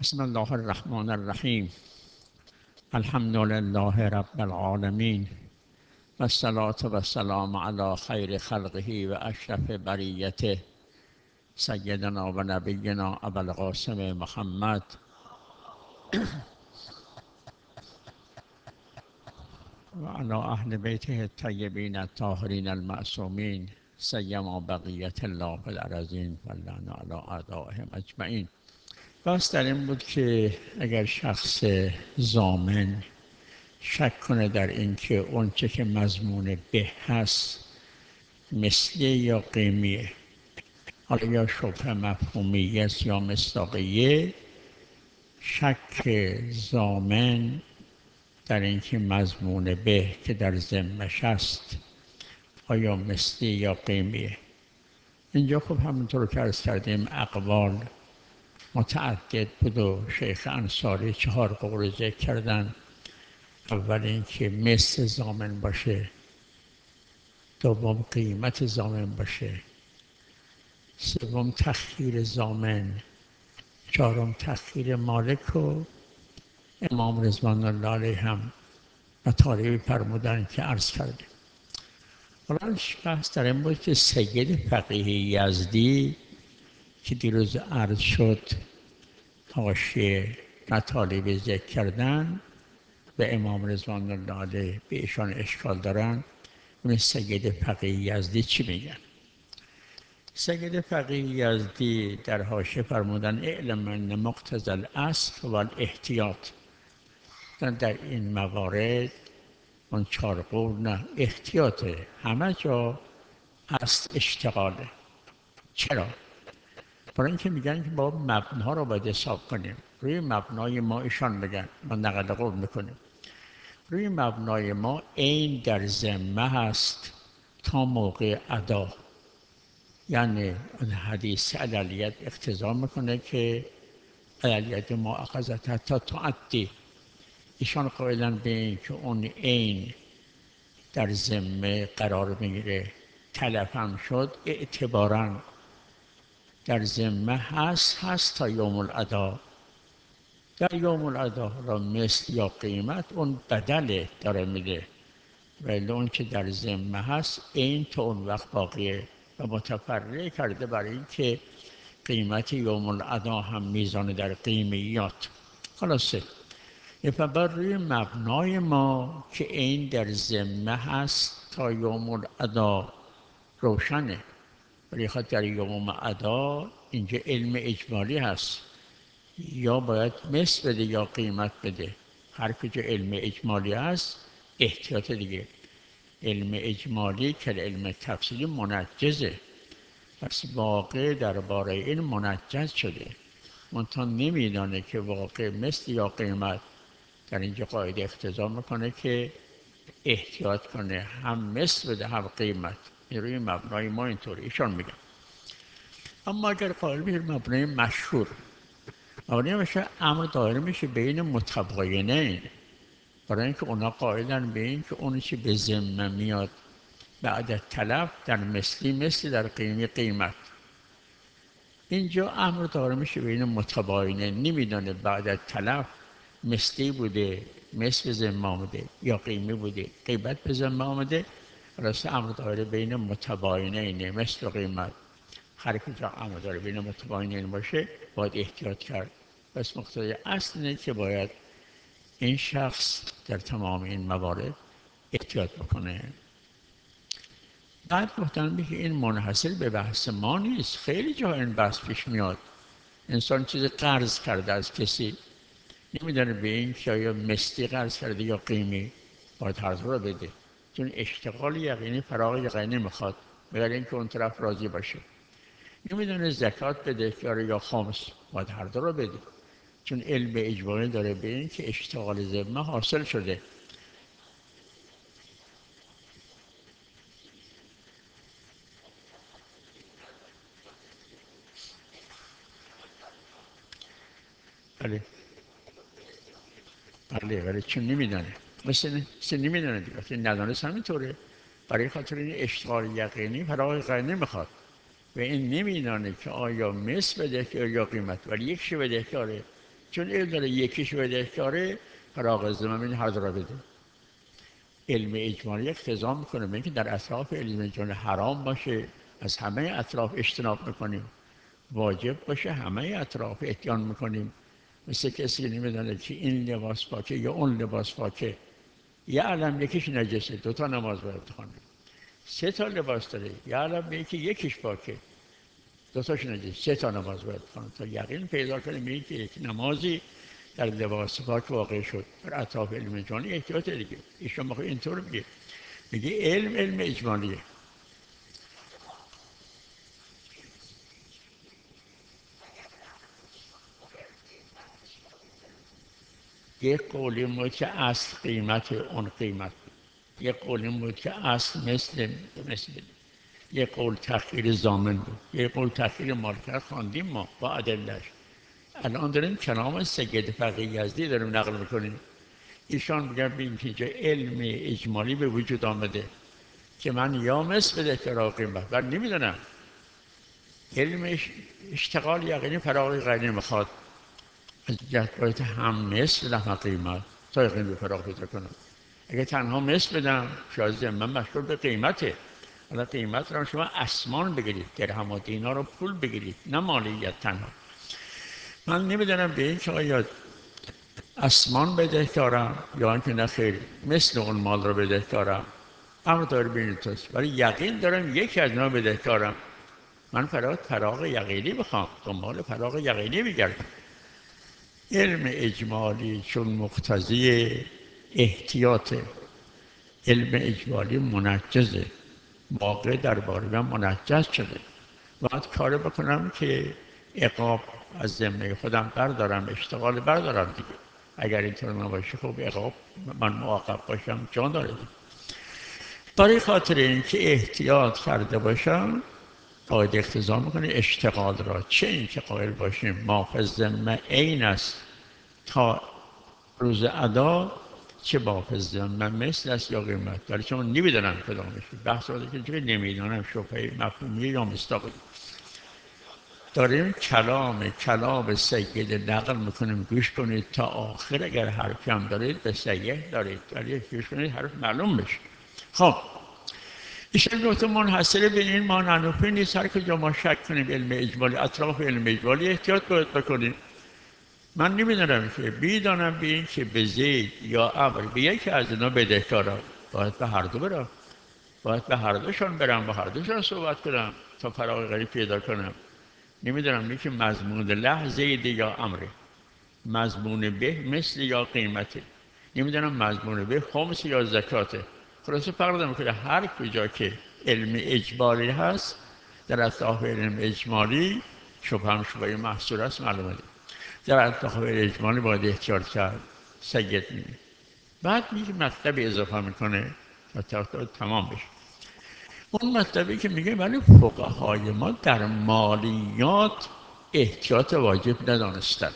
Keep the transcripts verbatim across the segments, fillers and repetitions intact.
بسم الله الرحمن الرحیم. الحمد لله رب العالمین و الصلاة و السلام علی خیر خلقه و اشرف بریته سیدنا و نبینا ابوالقاسم محمد و علی اهل بیته الطیبین الطاهرین المعصومین سیما بقیت الله فی الارضین و اللعن علی اعدائهم اجمعین. بحث در این بود که اگر شخص ضامن شک کنه در اینکه اون چه که مضمون به هست مثلی یا قیمیه، حالا یا شبه مفهومی است یا مصداقیه، شک ضامن در اینکه مضمون به که در ذمش است آیا مثلی یا قیمیه. اینجا خب همونطور که عرض کردیم اقوال متعدد بود و شیخ انصاری چهار قول ذکر کردن. اول اینکه مثل ضامن باشه، دوم قیمت ضامن باشه، سوم تخییر ضامن، چهارم تخییر مالک و امام رضوان الله علیه هم مطالبی فرمودن که عرض کردیم. حالا بحث در این بود که سید فقیه یزدی که دیروز عرض شد حاشیه مطالبی ذکر کردن به امام رضوان الله علیه به ایشان اشکال دارن. اون سید فقیه یزدی چی میگن؟ سید فقیه یزدی در حاشیه فرمودن اعلم ان مقتضی الاصل و الاحتیاط. در این موارد اون چهار قول نه احتیاطه، همه جا اصل اشتغاله. چرا؟ برای اینکه میگن که با مبنا رو باید حساب کنیم. روی مبنای ما ایشان بگن، ما نقل قول میکنیم، روی مبنای ما عین در ذمه هست تا موقع ادا. یعنی حدیث علیت اقتضا میکنه که علیت ما اخذت حتی تعدی. ایشان قائلن به این که اون عین در ذمه قرار میگیره، تلف هم شد اعتباراً در ذمه هست هست تا یوم الادا. در یوم الادا را مثل یا قیمت اون بدله داره میده، ولی اون که در ذمه هست این تا اون وقت باقیه و متفرع کرده برای اینکه قیمت یوم الادا هم میزانه در قیمیات. خلاصه بر روی مبنای ما که این در ذمه هست تا یوم الادا روشنه، ولی خود در یوم ادا اینجا علم اجمالی هست، یا باید مثل بده یا قیمت بده. هر کجا علم اجمالی هست احتیاط دیگه. علم اجمالی که علم تفصیلی منجزه، پس واقع درباره این منجز شده، منتها نمیدانه که واقع مثل یا قیمت. در اینجا قاعده اقتضا میکنه که احتیاط کنه، هم مثل بده هم قیمت. روی مبنای ما اینطوری ایشان میگن. اما اگر قائل بشه مبنای مشهور، مبنای میشه امر دایره میشه بین متباینین، برای اینکه اونا قائلن به این که اون چی به ذمه میاد بعد تلف در مثلی مثل در قیمی قیمت. اینجا امر دایره میشه بین متباینین، نمیدانه بعد تلف مثلی بوده مثل به ذمه آمده یا قیمی بوده قیمت به ذمه آمده. راسته امر دایره بین متباینین مثل و قیمت. هر کجا امر داره بین متباینین باشه باید احتیاط کرد. پس مقتضی اصل اینه که باید این شخص در تمام این موارد احتیاط بکنه. بعد محترم بگه این منحصر به بحث ما نیست، خیلی جا این بحث پیش میاد. انسان چیز قرض کرده از کسی، نمیدونه به این که آیا مثلی قرض کرده یا قیمی، باید هر دو رو بده، چون اشتغال یقینی فراغ یقینی میخواد، مگر اینکه اون طرف راضی باشه. نمیدونه زکات بده یا خمس، باید هر دو رو بده، چون علم اجمالی داره به این که اشتغال ذمه حاصل شده. بله بله ولی چون نمیدانه، مثل, مثل نمیدانه دیگه، وقتی ندانست همینطوره. برای خاطر این اشتغال یقینی فراغ یقینی میخواد و این نمیدانه که آیا مثل بدهکار یا قیمت، ولی یک شی بدهکاره، چون علم داره یکیش بدهکاره، فراغ ذمه هر دو را بده. علم اجمالی اقتضا میکنه اینکه در اطراف علم اجمالی حرام باشه از همه اطراف اجتناب میکنیم، واجب باشه همه اطراف اتیان میکنیم. مثل کسی که نمیدونه که این لباس پاکه یا اون لباس پاکه، یه علم یکیش نجسه، دو تا نماز باید بخونه. سه تا لباس داره، یه علم به که یکیش پاکه، دو تاش نجسه، سه تا نماز باید بخونه تا یقین پیدا کنیم به اینکه یک نمازی در لباس پاک واقع شد. در اطراف علم اجمالی احتیاط دیگه. ایشون میگه اینطور میگه، میگه علم علم اجمالیه. یک قولی بود که اصل قیمت اون قیمت، یک قولی بود که اصل مثل مثل یک قول تخییر زامن بود، یک قول تخییر مالکر خواندیم ما با ادله‌اش. الان داریم کلام سید فقیه یزدی داریم نقل میکنیم. ایشان میگن ببین که اینجا علم اجمالی به وجود آمده که من یا مثل بده فراغ قیمت و نمیدونم. علم اشتغال یقینی فراغ غیری میخواد، از جهت باید هم مثل هم قیمت تا یقین به فراغ پیدا کنم. اگه تنها مثل بدم شاید من مشغول به قیمته. حالا قیمت را شما اسمان بگیرید، درهم و دینار رو پول بگیرید، نه مالیت تنها. من نمیدونم به این که آیا اسمان بدهکارم یا اینکه نه خیر مثل اون مال رو بدهکارم. امر داره بینید توست، ولی یقین دارم یکی از اینا بدهکارم. من فراغ فراغ یقینی بخوام، دنبال فراغ یقینی بگردم. علم اجمالی چون مقتضی احتیاط، علم اجمالی منجزه، واقع درباره من منجز شده. باید کار بکنم که عقاب از ذمه خودم بردارم، اشتغال بردارم دیگه. اگر اینطور نباشه خب عقاب من معاقب باشم جان داره. برای خاطر اینکه احتیاط کرده باشم باید اقتضا میکنه اشتغال را، چه اینکه قائل باشیم ما فی الذمه عین است تا روز ادا، چه با فی الذمه مثل است یا قیمت. ولی چون نمیدونم کدامش، بحث رو که نمیدونم شبهه مفهومی یا مصداقی. داریم کلام کلام سید نقل میکنیم، گوش کنید تا آخر. اگر حرفی هم دارید به سید دارید، ولی گوش کنید حرف معلوم بشه. خب ایشان گفته منحصر به این ما ننوفی نیست، هر کجا ما شک کنیم علم اجمالی، اطراف علم اجمالی احتیاط باید بکنیم. من نمیدونم که بیدانم به این که به زید یا امر به یکی از اینا بدهکارم، باید به هر دو برم، باید به هر دوشان برم، با هر دوشان صحبت کنم تا فراغ غریب پیدا کنم. نمیدونم یکی مضمون له زید یا امره، مضمون به مثل یا قیمته، نمیدونم مضمون به خمس یا زکاته. خلاصه فرق نمیکنه هر کجا که علم اجمالی هست در اطراف علم اجمالی شبه هم شبه محصول است. معلومه در اطراف علم اجمالی باید احتیاط کرد. سید میگه بعد میگه مطلب اضافه میکنه تا تمام بشه. اون مطلبی که میگه ولی فقهای ما در مالیات احتیاط واجب ندانستن.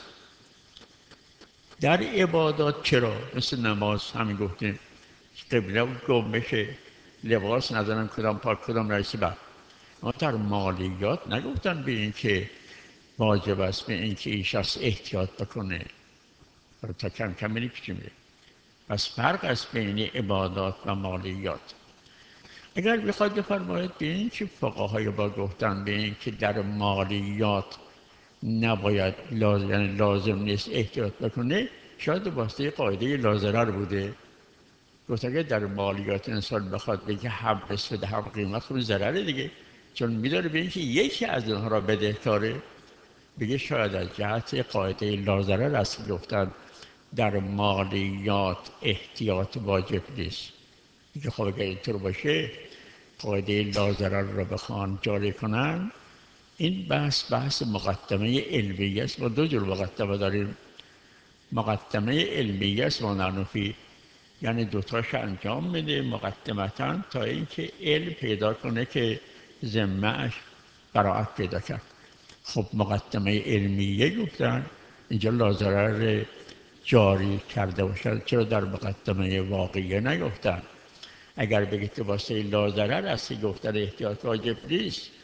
در عبادات چرا؟ مثل نماز همین گفتیم قبله گم بشه، لباس ندارن کدام پاک کدام رئیس بر. اما در مالیات نگفتن به این که واجب است به این که این شخص احتیاط بکنه تا کم کم میری پیچی میره. پس فرق است بین عبادات و مالیات. اگر بخواید بفرمایید به این که فقهای با گفتن به این که در مالیات نباید لازم, یعنی لازم نیست احتیاط بکنه، شاید واسطه قاعده لازرر بوده. گفت اگر در مالیات انسان بخواد بگه هم نصف ده هم قیمت خود ضرره دیگه، چون میداره به این که یکی از اونها را بدهکاره، بگه شاید از جهت قاعده لازرر است گفتن در مالیات احتیاط واجب نیست. میگه خب اگر اینطور باشه قاعده لازرر را بخوان جاری کنن، این بحث بحث مقدمه علمیه است. ما دو جور مقدمه داریم، مقدمه علمیه است و نانوفی، یعنی دوتاش انجام میده مقدمتا تا اینکه علم پیدا کنه که ذمه‌اش براعت پیدا کرد. خب مقدمه علمیه گفتن اینجا لازرر جاری کرده باشد، چرا در مقدمه واقعیه نگفتن؟ اگر بگید که واسه لازرر است گفتن احتیاط واجب نیست،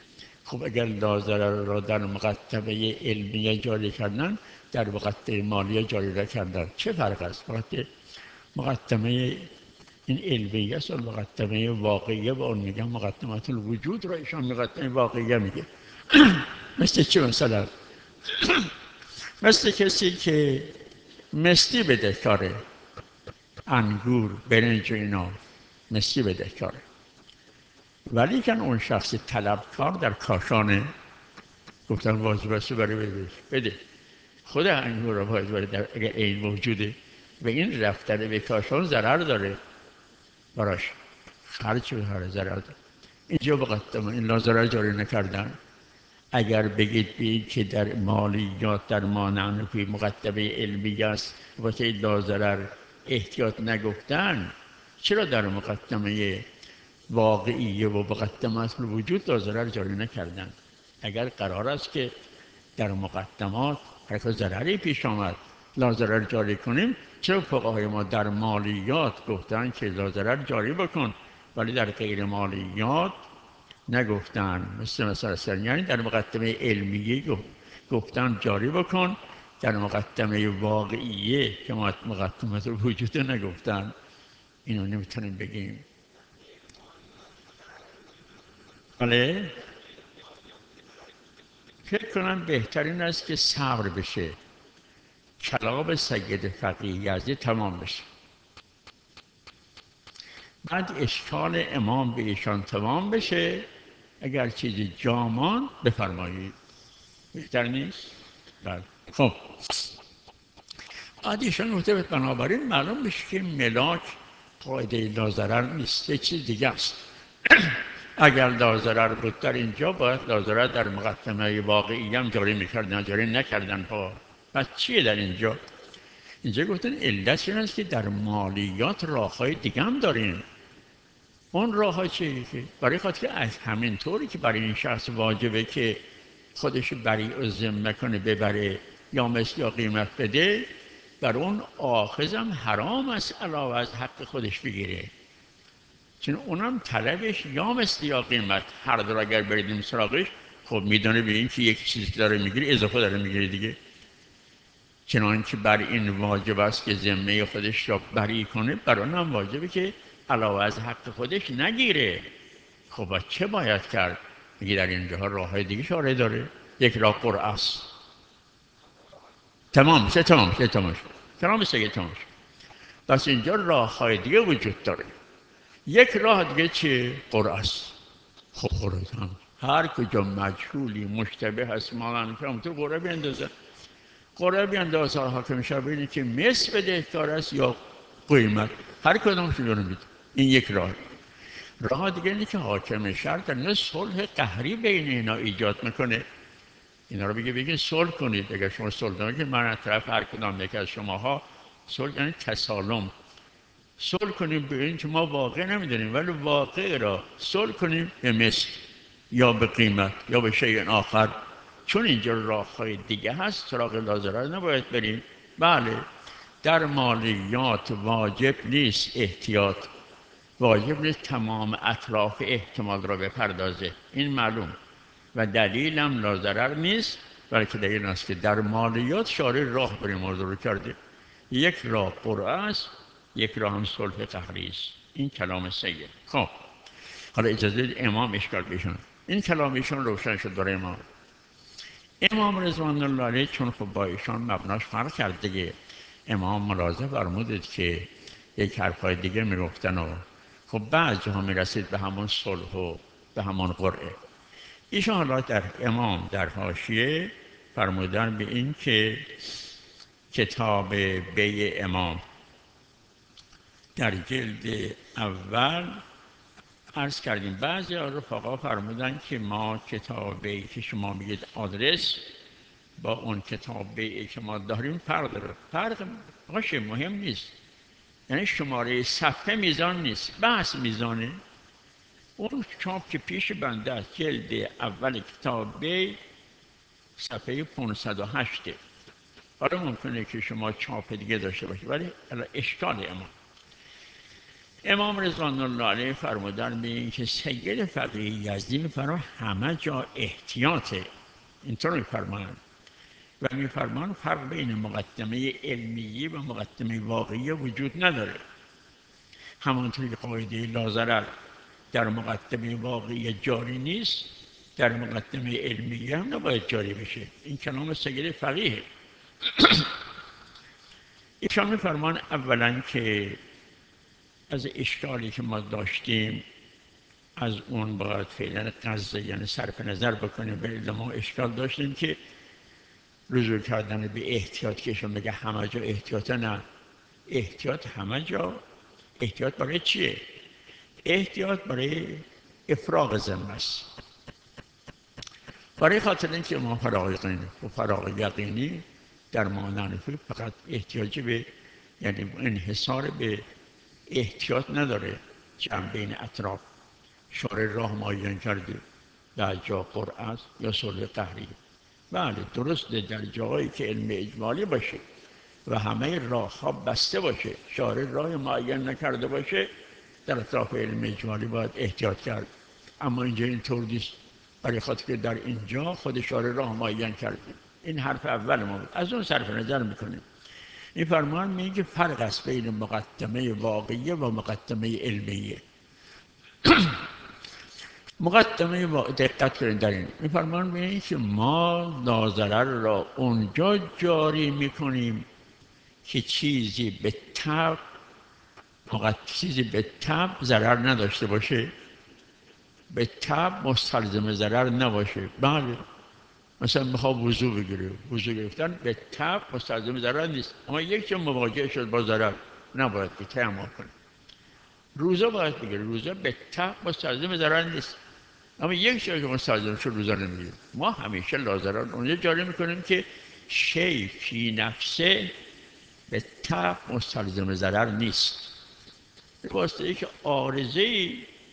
خب اگر لازرر را در مقدمه علمیه جاری کردن، در مقدمه مالیه جاری نکردن، چه فرق است؟ فقط مقدمه این علمیه است و مقدمه واقعیه و اون میگن مقدمات الوجود را ایشان مقدمه واقعیه میگه. مثل چه مثلا؟ مثل کسی که مستی بدهکاره، انگور، برنج و اینا مستی بدهکاره، ولی کن اون شخص طلبکار در کاشانه، گفتن واجب است برای بده بده خود انگور را باید برای در اگر این موجوده و این رفتن به کاشان ضرر داره براش، خرچ بخوره ضرر داره. اینجا مقدمه این ضرر جاری نکردن. اگر بگید بین که در مالیات در مانعنفی مقدمه علمی است واسه این ضرر احتیاط نگفتن، چرا در مقدمه واقعیه و مقدمات وجود ضرر جاری نکردن؟ اگر قرار است که در مقدمات هر ضرری پیش آمد ضرر جاری کنیم، چرا فقهای ما در مالیات گفتن که ضرر جاری بکن ولی در غیر مالیات نگفتن؟ مثل مثلا یعنی در مقدمه علمیه گفتن جاری بکن، در مقدمه واقعیه که مقدمات وجود نگفتن. اینو نمیتونیم بگیم. ولی فکر کنم بهترین است که صبر بشه، کلام سید فقیه یزدی تمام بشه، بعد اشکال امام به ایشان تمام بشه. اگر چیزی جامان بفرمایید، بهتر نیست؟ بله. خب بعد ایشان گفته بنابراین معلوم بشه که ملاک قاعده لاضرر نیست، یه چیز دیگه است. اگر لاضرر بود در اینجا باید لاضرر در مقدمه واقعی هم جاری میکردن، جاری نکردن ها. پس چیه در اینجا؟ اینجا گفتن علت این است که در مالیات راه‌های دیگه هم داریم. اون راه‌ها چیه؟ برای خاطر از همین طوری که برای این شخص واجبه که خودش بریع و ذمه کنه ببره یا مثل یا قیمت بده، بر اون آخذم حرام است علاوه از حق خودش بگیره، چون اونم طلبش یا مثل یا قیمت هر دو اگر بریدیم سراغش، خب میدونه به این که یک چیزی داره میگیره اضافه داره میگیره دیگه. چنانکه بر این واجب است که ذمه خودش را بری کنه، بر اونم واجبه که علاوه از حق خودش نگیره. خب چه باید کرد؟ میگه در اینجاها راه های دیگه شاره داره. یک راه قرعه است. تمام شد تمام شد تمام شد تمام شد تمام شد. پس اینجا راه های دیگه وجود داره. یک راه دیگه چه؟ قرعه است. خب قرعه هم هر کجا مجهولی مشتبه هست مالن که تو قرعه بیندازه، قرعه بیندازه حاکم شد ببینه که مثل بدهکار است یا قیمت، هر کدومش رو میده. این یک راه. راه دیگه اینه که حاکم شهر در صلح قهری بین اینا ایجاد میکنه. اینا رو بگه بگه صلح کنید. اگر شما صلح کنید که من از طرف هر کدام یک از شماها صلح یعنی تسالم، صلح کنیم به این که ما واقع نمیدونیم ولی واقع را صلح کنیم به مثل یا به قیمت یا به شیء آخر. چون اینجا راه‌های دیگه هست سراغ لاضرر نباید بریم. بله در مالیات واجب نیست احتیاط، واجب نیست تمام اطراف احتمال را بپردازه، این معلوم و دلیلم لاضرر نیست، بلکه دلیل است که در مالیات شارع راه برای موضوع رو کرده. یک راه قرعه است، یک راه هم صلح قهری است. این کلام سید. خب حالا اجازه امام اشکال بشن. این کلام ایشان روشن شد برای ما. امام رضوان الله علیه چون خب با ایشان مبناش فرق کرد دیگه، امام ملاحظه فرمودید که یک حرفای دیگه میگفتن و خب بعض جاها میرسید به همون صلح و به همون قرعه. ایشان حالا در امام در حاشیه فرمودن به این که کتاب بیع امام در جلد اول عرض کردیم بعضی رفقا فرمودن که ما کتاب بیع که شما میگید آدرس با اون کتاب بیعی که ما داریم فرق داره. فرق باشه مهم نیست، یعنی شماره صفحه میزان نیست، بحث میزانه. اون چاپ که پیش بنده است جلد اول کتاب بیع صفحه پانصد و هشت. حالا ممکنه که شما چاپ دیگه داشته باشید ولی اشکال اما امام رضوان الله علیه فرمودن به این که سید فقیه یزدی میفرما همه جا احتیاطه، اینطور میفرمان و میفرمان فرق بین مقدمه علمیه و مقدمه واقعی وجود نداره. همانطوری که قاعده لاضرر در مقدمه واقعی جاری نیست، در مقدمه علمیه هم نباید جاری بشه. این کلام سید فقیه. ایشان میفرمان اولا که از اشکالی که ما داشتیم از اون باید فعلا قضا یعنی صرف نظر بکنیم. به ما اشکال داشتیم که رجوع کردن به احتیاط که ایشان بگه همه جا احتیاط، نه، احتیاط همه جا. احتیاط برای چیه؟ احتیاط برای افراغ ذمه است. برای خاطر اینکه ما فراغ یقینی و فراغ یقینی در معنی فقط احتیاجی به یعنی انحصار به احتیاط نداره. جمع بین اطراف شارع راه معین کرده، در جا قرعه است یا صلح قهری. بله درسته در جایی که علم اجمالی باشه و همه راه ها بسته باشه، شارع راه معین نکرده باشه، در اطراف علم اجمالی باید احتیاط کرد. اما اینجا اینطور نیست، برای خاطر که در اینجا خود شارع راه معین کرده. این حرف اول ما بود. از اون صرف نظر میکنیم. این فرمان میگه فرق است بین مقدمه واقعیه و مقدمه علمیه. مقدمه با دقت کنید در این میفرمان میگه که ما لاضرر را اونجا جاری میکنیم که چیزی به تبع فقط چیزی به تبع ضرر نداشته باشه، به تبع مستلزم ضرر نباشه. بله مثلا میخواد وضو بگیره، وضو گرفتن به تبع مستلزم ضرر نیست، اما یک جا مواجه شد با ضرر نباید که تیمم کنه. روزه باید بگیره، روزه به تبع مستلزم ضرر نیست، اما یک جایی که مستلزم شد روزه نمیگیره. ما همیشه لاضرر اونجا جاری میکنیم که شی فی نفسه به تبع مستلزم ضرر نیست، واسطه ای که عارضه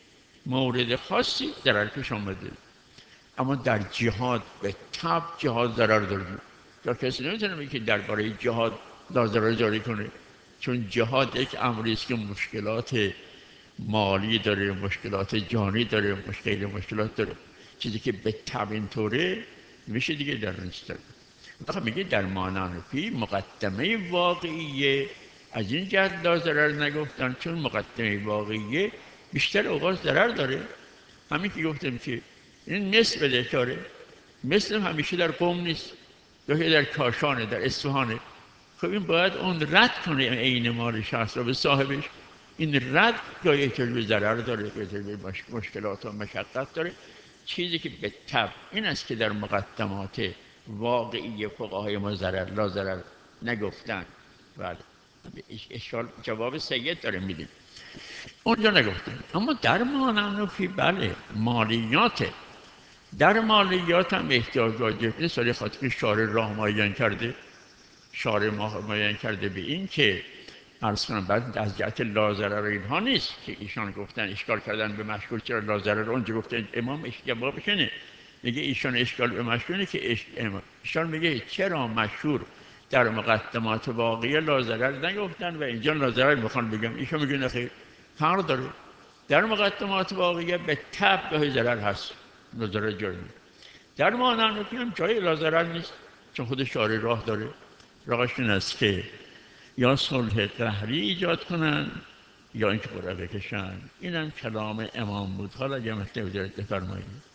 مورد خاصی ضرر پیش آمده. اما در جهاد به تبع جهاد ضرر داره، یا کسی نمیتونه بگه که درباره جهاد لاضرر جاری کنه، چون جهاد یک امری است که مشکلات مالی داره، مشکلات جانی داره، مشکل مشکلات داره. چیزی که به تبع اینطوره میشه دیگه در نیست. فقط میگه در مانانفی مقدمه واقعیه از این جهت لاضرر نگفتن، چون مقدمه واقعیه بیشتر اوقات ضرر داره. همین که گفتم که این مثل بدهکاره، مثل همیشه در قم نیست، یا در کاشانه، در اصفهانه. خب این باید اون رد کنه عین مال شخص را به صاحبش. این رد یا احتیاج به ضرر داره، احتیاج به مشکلات و مشقت داره. چیزی که به تبع این است که در مقدمات واقعی فقهای ما ضرر لا ضرر نگفتن. بله اشکال جواب سید داره میدیم، اونجا نگفتن. اما در مانعنفی بله مالیاته، در مالیات هم احتیاج واجب نیست، ولی خاطر که شارع راه معین کرده، شارع معین کرده به این که عرض کنم بعد از جهت لاضرر اینها نیست که ایشان گفتن اشکال کردن به مشهور چرا لاضرر، اونجا گفتن امام جوابش اینه، میگه ایشان اشکال به مشهوره که ایشان میگه چرا مشهور در مقدمات واقعی لاضرر نگفتن و اینجا لاضرر میخوان بگم. ایشان میگه نخیر فرق داره، در مقدمات واقعی به تبع گاهی ضرر هست، لاضرر جاری نیست. در مانعنفی هم جای لاضرر نیست، چون خود شارع راه داره. راهش این است که یا صلح قهری ایجاد کنن یا اینکه قرعه بکشن. اینم کلام امام بود. حالا اگه مطلب دارید بفرمایید.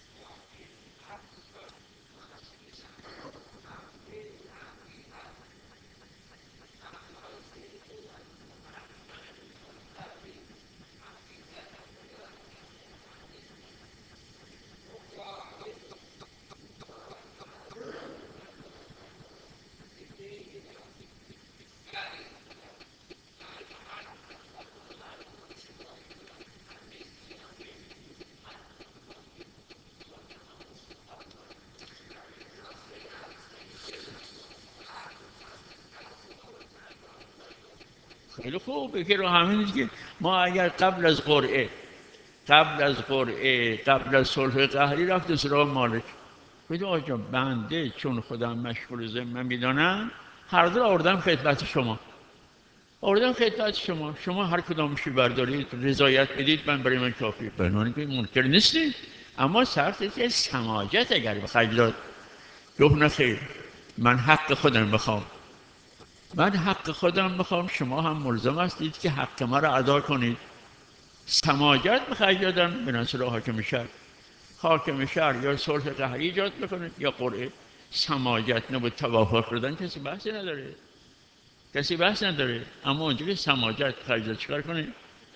خیلی خوب که رو همین که ما اگر قبل از قرعه قبل از قرعه قبل از صلح قهری رفت سراغ مالک، بگید آقا بنده چون خودم مشغول ذمه میدانم هر دو آوردم خدمت شما، آوردم خدمت شما، شما هر کدامشی بردارید رضایت بدید، من برای من کافیه. بنابراین که منکر نیستیم، اما شرط که سماجت اگر بخواید داد. گفت نه خیر، من حق خودم میخوام، من حق خودم میخوام، شما هم ملزم هستید که حق ما را ادا کنید. سماجت بخواید دادن به نصر حاکم شهر، حاکم شهر یا صلح قهری ایجاد میکنه یا قرعه. سماجت نبود توافق دادن کسی بحثی نداره، کسی بحث نداره. اما اونجا که سماجت بخواید چیکار کنید؟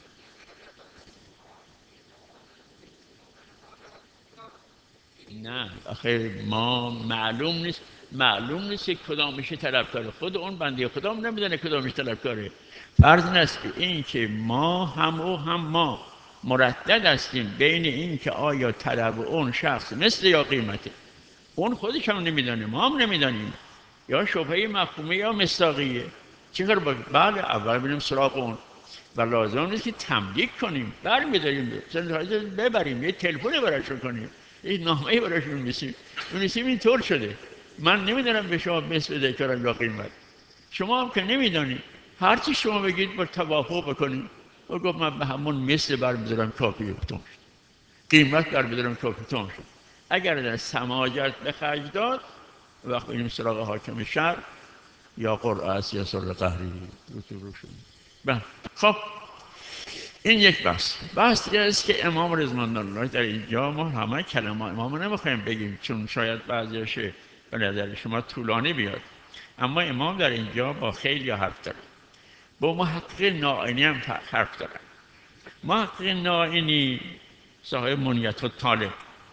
نه آخه ما معلوم نیست، معلوم نیست که کدامش طلبکاره. خود اون بنده خودم نمیدونه کدامش طلبکاره. فرض این است که این که ما هم او هم ما مردد هستیم بین این که آیا طلب اون شخص مثل یا قیمته. اون خودش هم نمیدانه، ما هم نمیدانیم، یا شبهه مفهومه یا مصداقیه. چیکار باید؟ بله اول بریم سراغ اون و لازم نیست که تملیک کنیم، برمی‌داریم ببریم، یه تلفن براشون کنیم، یه نامه براشون می‌نویسیم، می‌نویسیم اینطور شده، من نمیدونم به شما مثل بده کارم یا قیمت، شما هم که نمیدانید، هر چی شما بگید با توافق بکنید. و گفت من به همون مثل برمی‌دارم کافی بتون، قیمت برمی‌دارم کافی تون شد. اگر در سماجت به خرج داد، وقت بریم سراغ حاکم شهر یا قرعه است یا صلح قهری رو شد. بله. خب این یک بحث. بحث دیگه است که امام رضوان الله در اینجا، ما همه کلمات امام نمیخوایم بگیم چون شاید بعضیش به نظر شما طولانی بیاد، اما امام در اینجا با خیلی حرف داره، با محقق نائینی هم حرف داره. محقق نائینی صاحب منیت الطالب،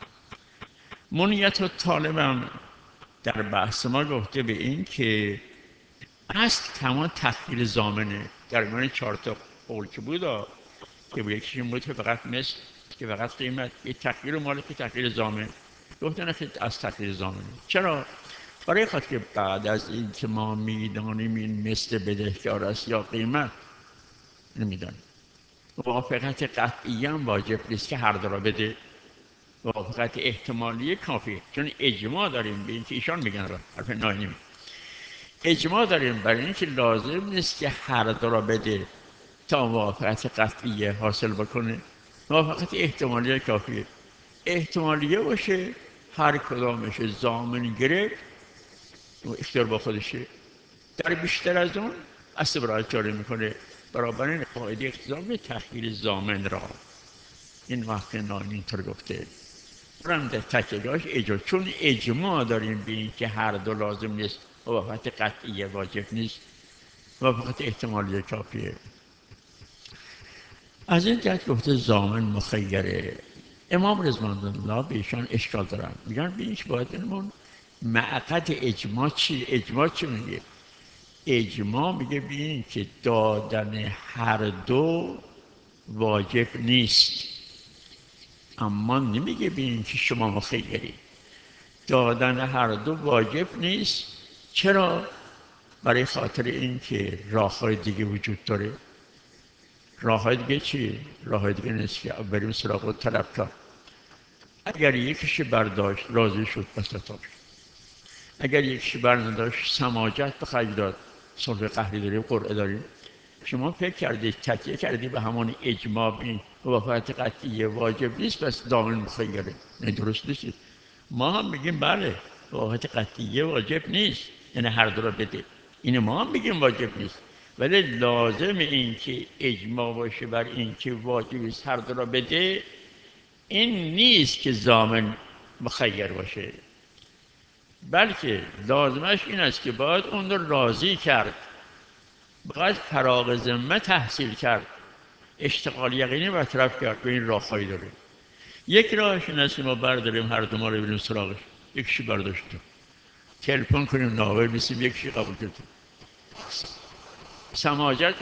منیت الطالب هم در بحث ما گفته به این که اصل تمام تخیل زامنه. در میان چهار تا قول که بود که به یکیش بود که فقط مثل، که فقط قیمت، یه تخیل مال که تخیل زامن گفتن که از تخیل زامنه. چرا؟ برای خاطر که بعد از این که ما میدانیم این مثل بدهکار است یا قیمت نمیدانیم، موافقت قطعی هم واجب نیست که هر دو را بده، موافقت احتمالی کافی، چون اجماع داریم به این که ایشان میگن را حرف ناینیم، اجماع داریم برای اینکه لازم نیست که هر دو را بده تا موافقت قطعیه حاصل بکنه، موافقت احتمالی کافیه. احتمالیه باشه هر کدامش ضامن گرفت و اختیار با خودشه، در بیشتر از اون استبراءت جاری میکنه. برابر قاعده اقتضا به تخییر ضامن را این وقت ناین اینطور گفته. برم در تکیهاش اجماع، چون اجماع داریم به این که هر دو لازم نیست، موافقت قطعیه واجب نیست، موافقت احتمالی کافیه. از این جهت گفته ضامن مخیره. امام رضوان الله به ایشان اشکال دارن، میگن به اینش باید بنمون معقد اجماع چی؟ اجماع چی میگه؟ اجماع میگه به این که دادن هر دو واجب نیست، اما نمیگه به این که شما مخیری. دادن هر دو واجب نیست. چرا؟ برای خاطر این که راه‌های دیگه وجود داره. راه‌های دیگه چی؟ راه‌های دیگه نیست که بریم سراغ طلبکار. اگر یکیش برداشت راضی شد بسطاش، اگر یکیش بر نداشت سماجت به خرج داد، صلح قهری داریم، قرعه داریم. شما فکر کردید تکیه کردید به همون اجماع این موافقت قطعیه واجب نیست بس دامن مخیره. نه درست نیست. ما هم میگیم بله موافقت قطعیه واجب نیست، یعنی هر دو را بده، این ما هم میگیم واجب نیست، ولی لازم این که اجماع باشه بر این که واجب است هر دو را بده، این نیست که ضامن مخیر باشه، بلکه لازمش این است که باید اون رو راضی کرد، باید فراغ ذمه تحصیل کرد، اشتغال یقینی برطرف کرد. به این راه‌هایی داره. یک راهش این است که ما برداریم هر دو ما رو بریم سراغش، یکیشی برداشتیم تلفن کنیم نامه بنویسیم یکیشی قبول کردیم. سماجت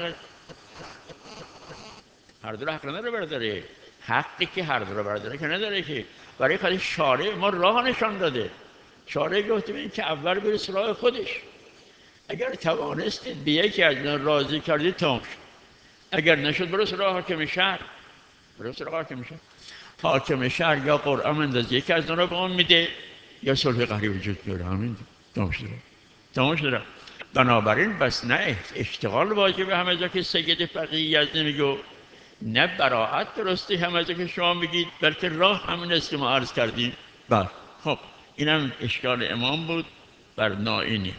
هر دو حق نداره برداره، حقی که هر دو رو برداره که نداره که. برای خاطر شارع ما راه نشان داده، شارع گفته این که اول بره سراغ خودش، اگر توانستید به یکی از اینا راضی کردید تمام شد، اگر نشد برو سراغ حاکم شهر، برو سراغ حاکم شهر. حاکم شهر یا قرعه منداز یکی از اینا رو به اون میده یا صلح قهری وجود میاره. همین تمام شد، تمام شد. بنابراین بس نه اشتغال واجبه همه جا که سید فقیه یزدی میگو، نه براعت درستی همه جا که شما میگید، بلکه راه همین است که ما عرض کردیم. بله. خب اینم اشکال امام بود بر نائینی.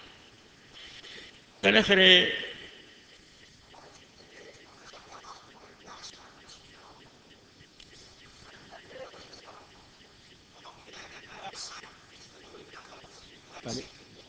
بالاخره بله.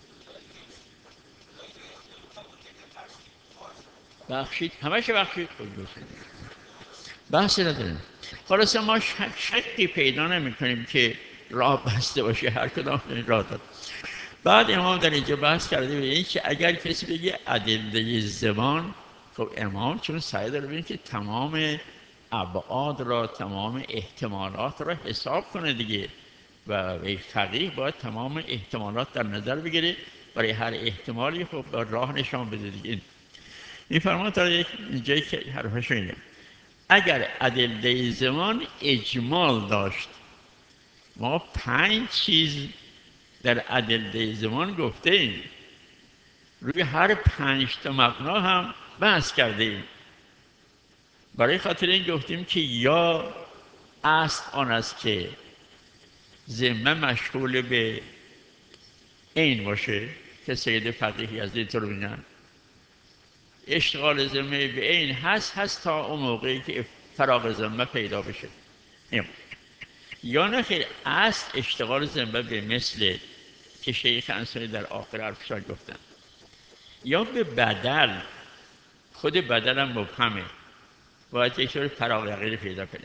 بخشید همه چه بخشید خود دوست بحثی نداریم. خلاصه ما شک شکی پیدا نمی کنیم که راه بسته باشه، هر کدام این راه داد. بعد امام در اینجا بحث کرده به این که اگر کسی بگه ادله زمان، خب امام چون سعی داره ببین که تمام ابعاد را، تمام احتمالات را حساب کنه دیگه، و فقیه باید تمام احتمالات در نظر بگیره، برای هر احتمالی خب راه نشان بده دیگه. این فرمان تا یک جایی که حرفش اینه، اگر ادله زمان اجمال داشت، ما پنج چیز در ادله زمان گفته ایم، روی هر پنج تا مبنا هم بحث کرده ایم. برای خاطر این گفتیم که یا اصل آن است که ذمه مشغول به عین باشه که سید فقیهی از این طور میگن، اشتغال ذمه به عین هست هست تا اون موقعی که فراغ ذمه پیدا بشه. این. یا نه خیر، اصل اشتغال ذمه به مثل که شیخ انصاری در آخر حرفشان گفتن، یا به بدل، خود بدل هم مبهمه، باید یک طور فراغ یقین پیدا کنه،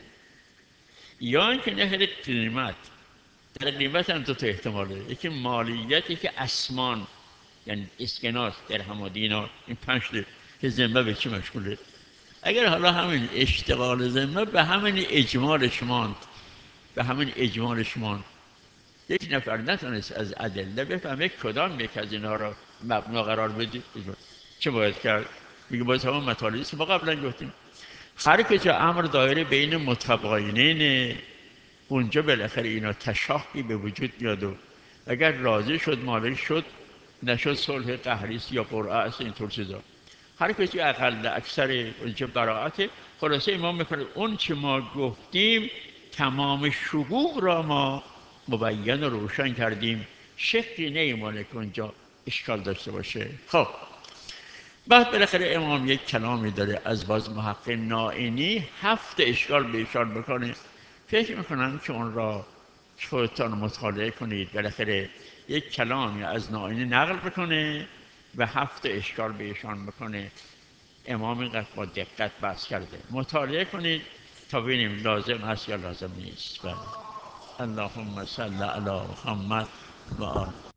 یا اینکه نه خیر قیمت. در قیمت هم دو تا احتمال داره، یکی مالیت، یکی اسمان، یعنی اسکناس، درهم و دینار، این پنج تا که ذمه به چی مشغوله. اگر حالا همین اشتغال ذمه به همین اجمالش ماند، به همین اجمالش ماند، یک نفر نتونست از ادله بفهمه کدام یک از اینا را مبنا قرار بدید، چه باید کرد؟ میگه باید همون مطالبی که ما قبلا گفتیم، هر کجا امر دایره بین متباینین، اونجا بالاخره اینا تشاحی به وجود میاد و اگر راضی شد مالک شد، نشد صلح قهری یا قرعه است، اینطور چیزا. هر کسی اقل اکثر اونجا براعته. خلاصه امام میکنه اون چه ما گفتیم تمام شقوق را ما مبین و روشن کردیم، شکلی نیمانه که اونجا اشکال داشته باشه. خب بعد بالاخره امام یک کلامی داره از باز محقق نائینی، هفت اشکال به ایشان بکنه. فکر میکنم که اون را خودتان مطالعه کنید. بالاخره یک کلامی از نائینی نقل بکنه و هفت اشکال به ایشان بکنه. امام اینقدر با دقت بحث کرده، مطالعه کنید تا ببینیم لازم هست یا لازم نیست. بله. اللهم صل علی محمد و آل